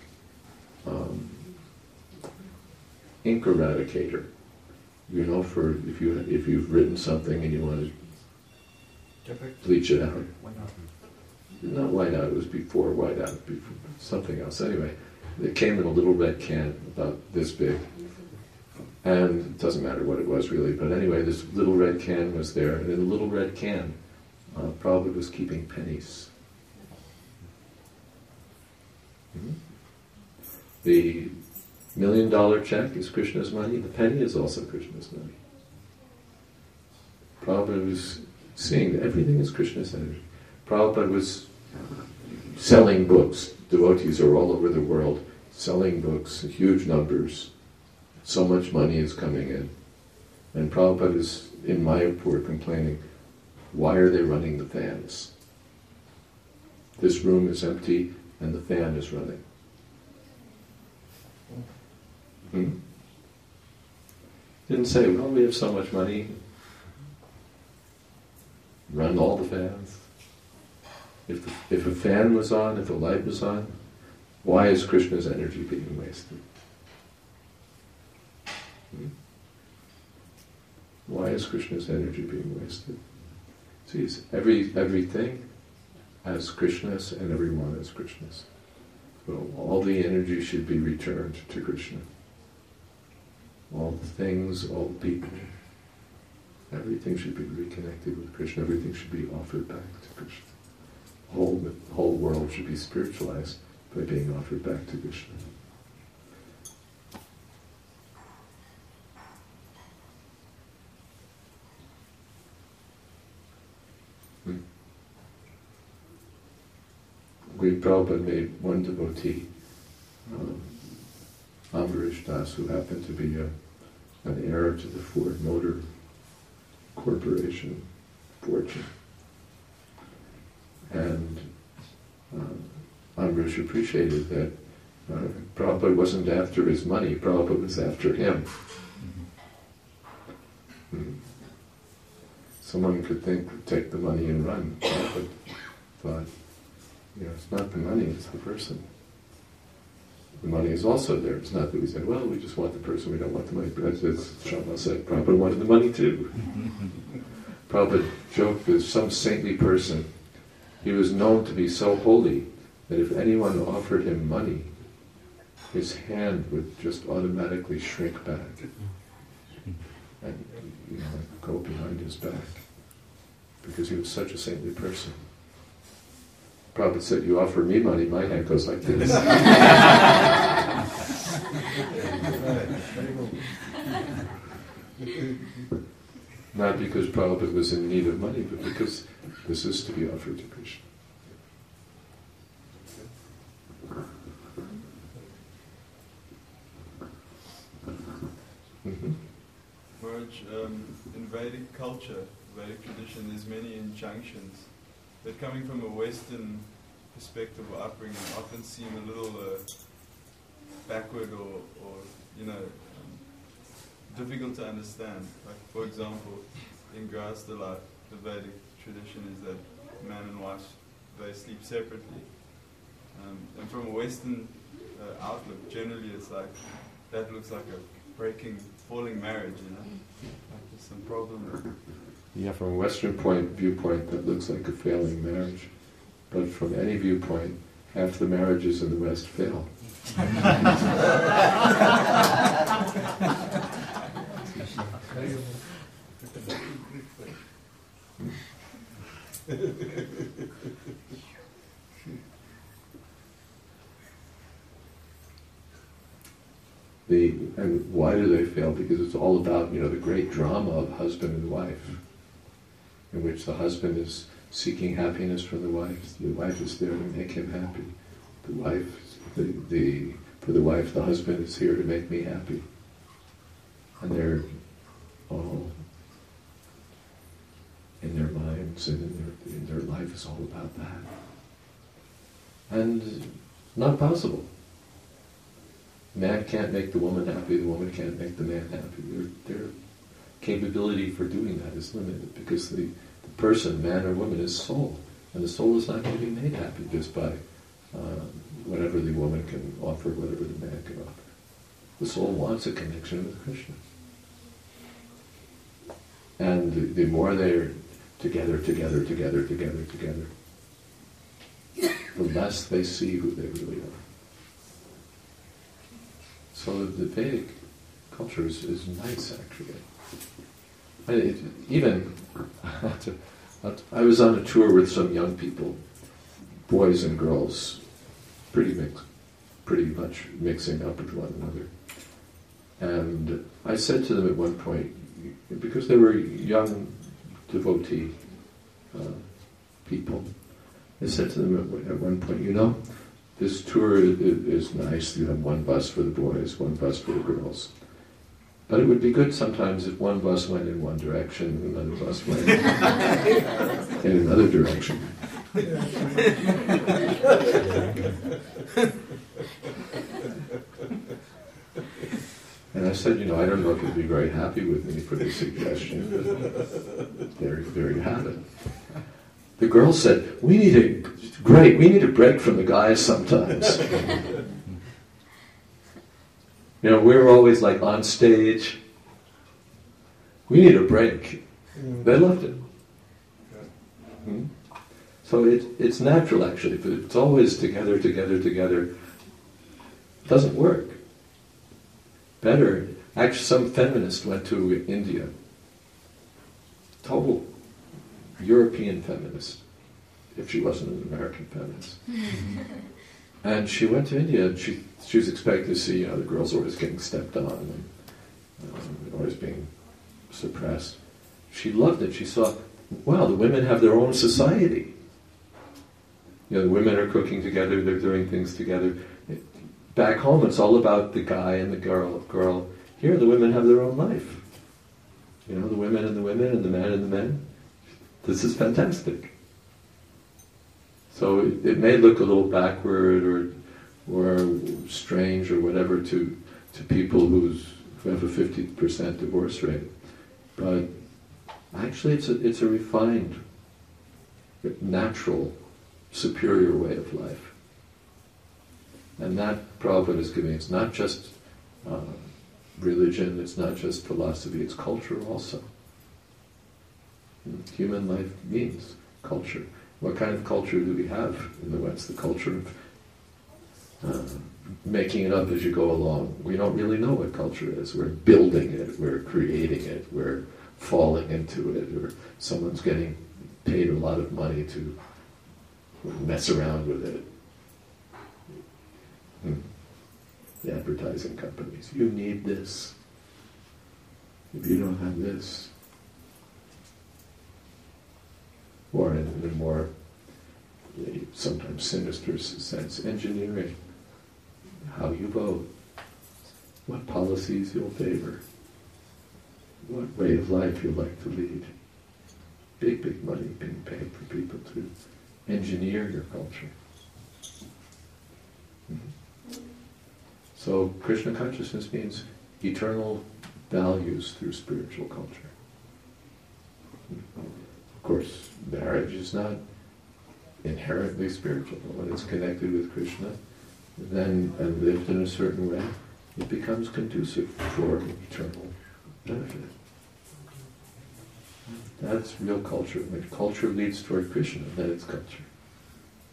S2: Ink eradicator. You know, for if you've written something and you want to bleach it out. Not whiteout, it was before whiteout, before something else. Anyway, it came in a little red can about this big. And it doesn't matter what it was really, but anyway, this little red can was there, and in the little red can, Prabhupada was keeping pennies. The $1 million check is Krishna's money, the penny is also Krishna's money. Prabhupada was seeing that everything is Krishna's energy. Prabhupada was selling books. Devotees are all over the world selling books, huge numbers. So much money is coming in. And Prabhupada is in Mayapur complaining, why are they running the fans? This room is empty and the fan is running. Didn't say, well, we have so much money, run all the fans. If a fan was on, if a light was on, why is Krishna's energy being wasted? Why is Krishna's energy being wasted? See, everything has Krishna's and everyone has Krishna's. So all the energy should be returned to Krishna. All the things, all the people, everything should be reconnected with Krishna. Everything should be offered back to Krishna. The whole world should be spiritualized by being offered back to Krishna. Great Prabhupada made one devotee, Ambarish Das, who happened to be an heir to the Ford Motor Corporation fortune. And Ambarish appreciated that Prabhupada wasn't after his money, Prabhupada was after him. Someone could take the money and run. Prabhupada thought, it's not the money, it's the person. The money is also there. It's not that we said, well, we just want the person, we don't want the money. But as Shama said, Prabhupada wanted the money too. Prabhupada joked that some saintly person, he was known to be so holy that if anyone offered him money, his hand would just automatically shrink back and go behind his back, because he was such a saintly person. Prabhupada said, you offer me money, my hand goes like this. Not because Prabhupada was in need of money, but because this is to be offered to Krishna.
S5: Maharaj, in Vedic culture, Vedic tradition, there's many injunctions that, coming from a Western perspective or upbringing, often seem a little backward or difficult to understand. Like, for example, in Grihastha life, the Vedic tradition is that man and wife, they sleep separately. And from a Western outlook, generally it's like, that looks like a falling marriage, like there's some problem.
S2: Yeah, from a Western viewpoint, that looks like a failing marriage. but from any viewpoint, half the marriages in the West fail. And why do they fail? Because it's all about, the great drama of husband and wife, in which the husband is seeking happiness from the wife is there to make him happy. For the wife, the husband is here to make me happy. And they're all in their minds and in their life is all about that. And not possible. Man can't make the woman happy, the woman can't make the man happy. Their capability for doing that is limited because the person, man or woman, is soul. And the soul is not going to be made happy just by whatever the woman can offer, whatever the man can offer. The soul wants a connection with Krishna. And the more they're together, the less they see who they really are. So the Vedic culture is nice, actually. I was on a tour with some young people, boys and girls, pretty much mixing up with one another. And I said to them at one point, because they were young devotee people, I said to them at one point, this tour is nice. You have one bus for the boys, one bus for the girls. But it would be good sometimes if one bus went in one direction and another bus went in another direction. And I said, I don't know if you'd be very happy with me for this suggestion, but there you have it. The girl said, we need a break from the guys sometimes. We're always like on stage. We need a break. They loved it. So it's natural actually, but it's always together. It doesn't work. Better, actually some feminist went to India. Total European feminist, if she wasn't an American feminist. And she went to India and she was expecting to see, the girls always getting stepped on and always being suppressed. She loved it. She saw, wow, the women have their own society. The women are cooking together, they're doing things together. Back home, it's all about the guy and the girl. Here, the women have their own life. The women and the women and the men and the men. This is fantastic. So it may look a little backward or strange or whatever to people who have a 50% divorce rate, but actually it's a refined, natural, superior way of life. And that Prabhupada is giving. It's not just religion, it's not just philosophy, it's culture also. Human life means culture. What kind of culture do we have in the West? The culture of making it up as you go along. We don't really know what culture is. We're building it, we're creating it, we're falling into it, or someone's getting paid a lot of money to mess around with it. The advertising companies. You need this. If you don't have this. Or in a more sometimes sinister sense, engineering. How you vote. What policies you'll favor. What way of life you'll like to lead. Big money being paid for people to engineer your culture. So Krishna consciousness means eternal values through spiritual culture. Of course, marriage is not inherently spiritual, but when it's connected with Krishna, then and lived in a certain way, it becomes conducive for eternal benefit. That's real culture. When culture leads toward Krishna, then it's culture.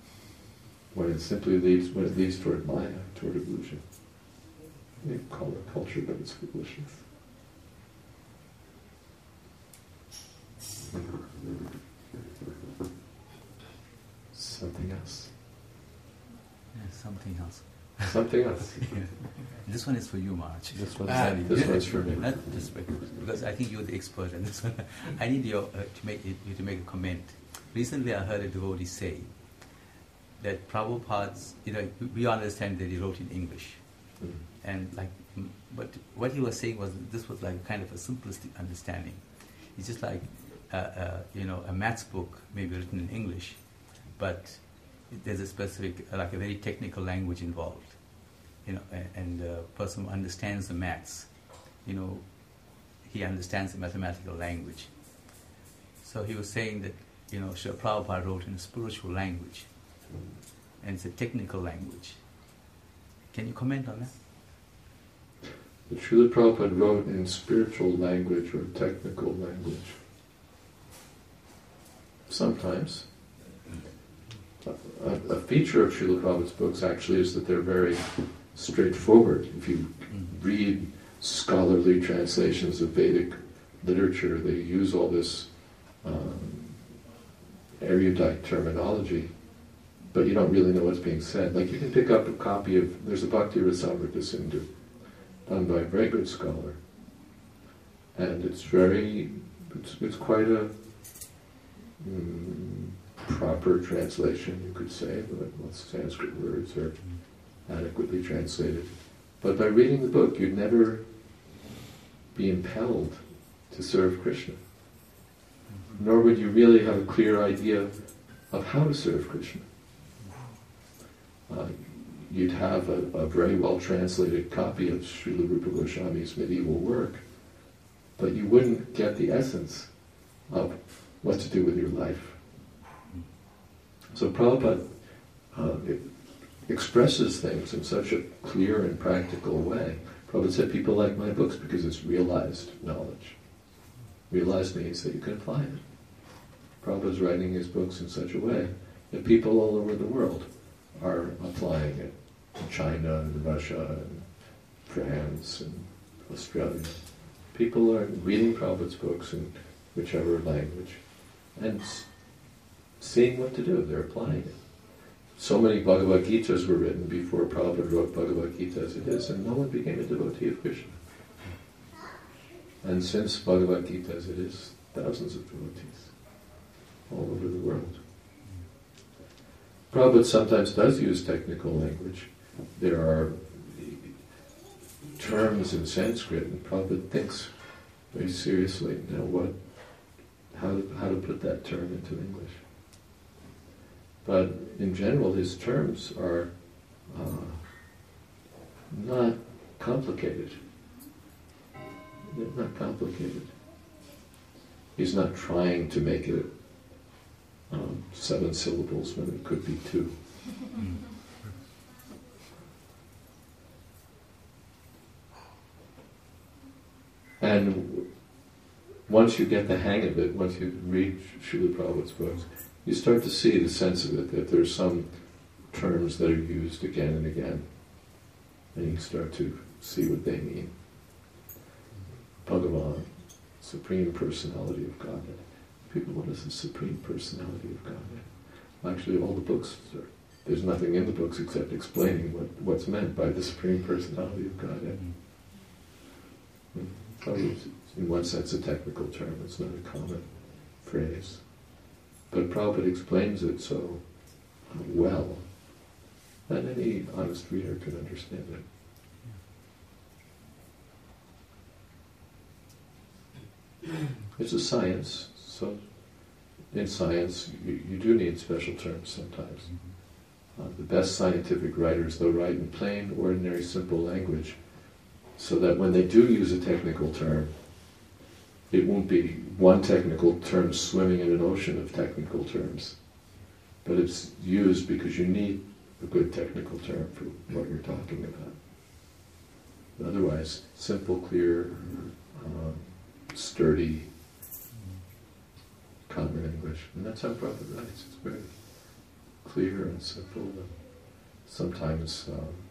S2: when it simply leads toward Maya, toward illusion. You call it culture, but it's foolishness. Something else.
S6: Yeah, something else.
S2: Something else.
S6: Yeah. This one is for you, Maharaj.
S2: This one's for me.
S6: Not this way, because I think you're the expert in this one. I need you to make a comment. Recently, I heard a devotee say that Prabhupada's, we understand that he wrote in English, but what he was saying was that this was like kind of a simplistic understanding. It's just like a maths book may be written in English, but there's a specific, like a very technical language involved. And the person who understands the maths, he understands the mathematical language. So he was saying that, Srila Prabhupada wrote in a spiritual language, and it's a technical language. Can you comment on that?
S2: But Srila Prabhupada wrote in spiritual language or technical language. Sometimes. A feature of Srila Prabhupada's books actually is that they're very straightforward. If you read scholarly translations of Vedic literature, they use all this erudite terminology, but you don't really know what's being said. Like you can pick up a copy of, there's a Bhakti Rasamrita Sindhu, done by a very good scholar, and it's quite a proper translation, you could say, but most Sanskrit words are adequately translated. But by reading the book, you'd never be impelled to serve Krishna. Nor would you really have a clear idea of how to serve Krishna. You'd have a very well translated copy of Srila Rupa Goswami's medieval work, but you wouldn't get the essence of what to do with your life. So Prabhupada expresses things in such a clear and practical way. Prabhupada said people like my books because it's realized knowledge. Realized means that you can apply it. Prabhupada's writing his books in such a way that people all over the world are applying it. In China and Russia and France and Australia. People are reading Prabhupada's books in whichever language and seeing what to do. They're applying it. So many Bhagavad Gitas were written before Prabhupada wrote Bhagavad Gita as it is, and no one became a devotee of Krishna. And since Bhagavad Gita as it is, thousands of devotees all over the world. Prabhupada sometimes does use technical language. There are terms in Sanskrit, and Prabhupada thinks very seriously, how to put that term into English. But in general, his terms are not complicated. They're not complicated. He's not trying to make it 7 syllables when it could be 2. And once you get the hang of it, once you read Srila Prabhupada's books, you start to see the sense of it, that there's some terms that are used again and again. And you start to see what they mean. Bhagavan, Supreme Personality of Godhead. People, what is the Supreme Personality of Godhead? Actually, all the books, there's nothing in the books except explaining what's meant by the Supreme Personality of Godhead. In one sense, a technical term. It's not a common phrase. But Prabhupada explains it so well that any honest reader can understand it. It's a science, so in science you do need special terms sometimes. The best scientific writers, they'll write in plain, ordinary, simple language, so that when they do use a technical term, it won't be one technical term swimming in an ocean of technical terms, but it's used because you need a good technical term for what you're talking about. Otherwise, simple, clear, sturdy, common English. And that's how Prabhupada writes. It's very clear and simple and sometimes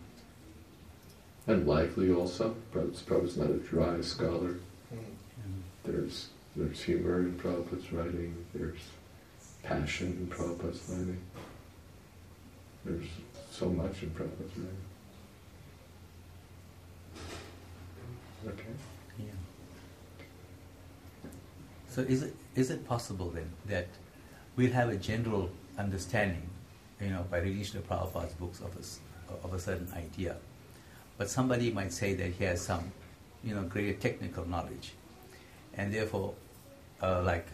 S2: and lively also. Prabhupada's not a dry scholar. There's humor in Prabhupada's writing, there's passion in Prabhupada's writing. There's so much in Prabhupada's writing. Okay.
S6: Yeah. So is it possible then that we'll have a general understanding, by reading Srila Prabhupada's books of a certain idea, but somebody might say that he has some, greater technical knowledge, and therefore, like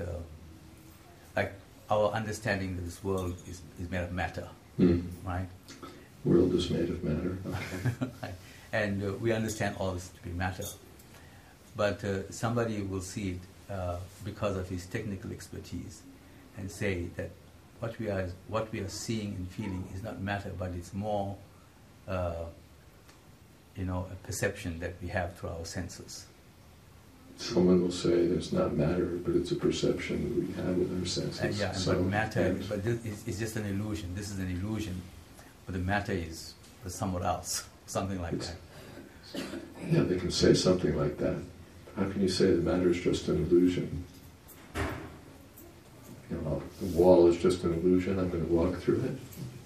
S6: our understanding that this world is made of matter, right?
S2: World is made of matter.
S6: Right. And we understand all this to be matter, but somebody will see it because of his technical expertise, and say that what we are seeing and feeling is not matter, but it's more, a perception that we have through our senses.
S2: Someone will say there's not matter, but it's a perception that we have with our senses.
S6: But matter, but it's just an illusion. This is an illusion, but the matter is somewhere else, something like that.
S2: Yeah, they can say something like that. How can you say that matter is just an illusion? The wall is just an illusion, I'm going to walk through it.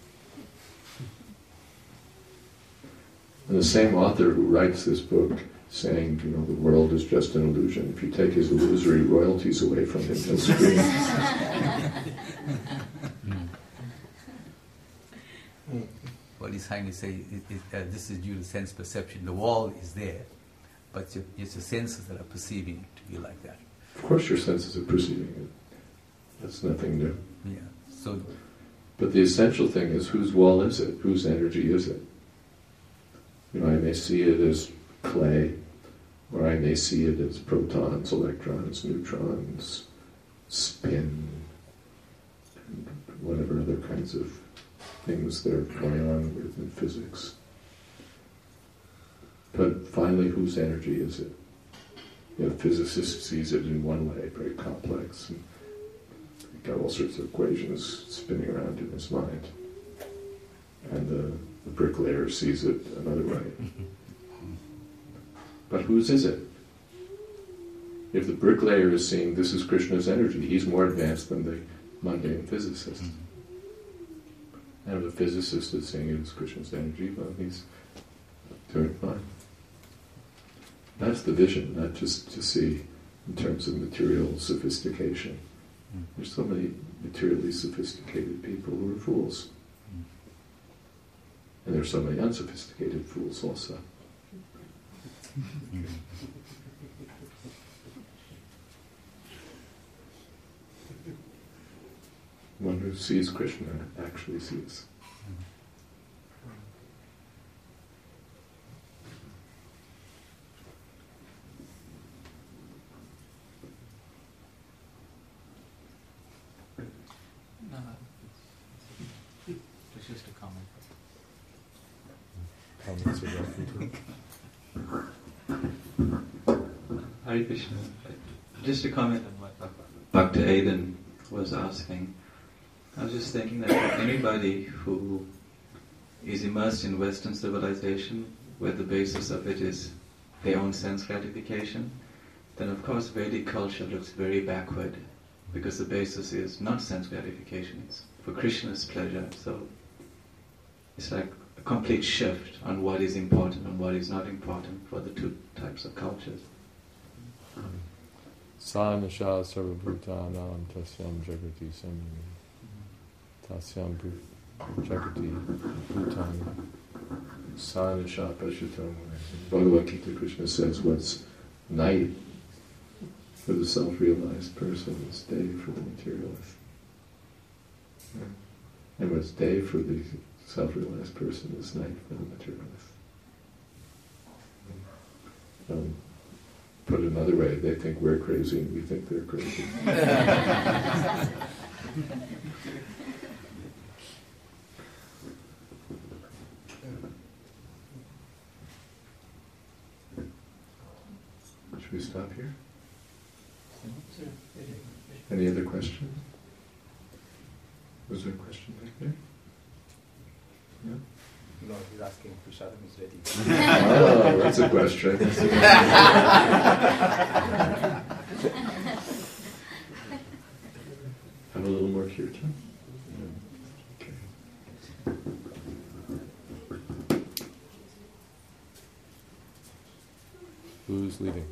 S2: And the same author who writes this book saying, the world is just an illusion, if you take his illusory royalties away from him, he'll scream.
S6: What he's trying to say is this is due to sense perception. The wall is there, but it's the senses that are perceiving it to be like that.
S2: Of course your senses are perceiving it. That's nothing new.
S6: Yeah. So,
S2: but the essential thing is, whose wall is it? Whose energy is it? I may see it as clay, or I may see it as protons, electrons, neutrons, spin, and whatever other kinds of things that are going on within physics. But finally, whose energy is it? A physicist sees it in one way, very complex, and got all sorts of equations spinning around in his mind. And the bricklayer sees it another way. But whose is it? If the bricklayer is seeing this is Krishna's energy, he's more advanced than the mundane physicist. And if the physicist is seeing it as Krishna's energy, well, he's doing fine. That's the vision, not just to see in terms of material sophistication. There's so many materially sophisticated people who are fools. And there's so many unsophisticated fools also. One who sees Krishna actually sees.
S6: it's just a comment.
S7: Comments are welcome to.
S8: Hare Krishna. Just a comment on what Dr. Aiden was asking. I was just thinking that for anybody who is immersed in Western civilization, where the basis of it is their own sense gratification, then of course Vedic culture looks very backward, because the basis is not sense gratification, it's for Krishna's pleasure. So it's like a complete shift on what is important and what is not important for the two types of cultures.
S7: Sa nasha sarvabhutanam tasyam jagati samyami. Tasyam jagati bhutani.
S2: Sanasha Pashutam. Bhagavad Gita, Krishna says what's night for the self-realized person is day for the materialist. And what's day for the self-realized person is night for the materialist. Put another way, they think we're crazy and we think they're crazy. Should we stop here? Any other questions? Was there a question back there? Yeah?
S3: No, he's asking if Prashadam is ready.
S2: Oh, that's a question. Have a little more kirtan? Okay.
S7: Who's leading?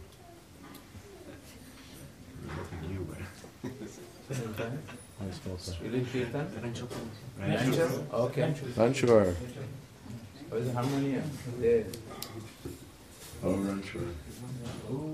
S7: Nice small thing.
S3: You did Kirtan? Rancho? Okay.
S7: Ranchor.
S3: Where's the harmonium? There.
S2: Oh, Ranchor.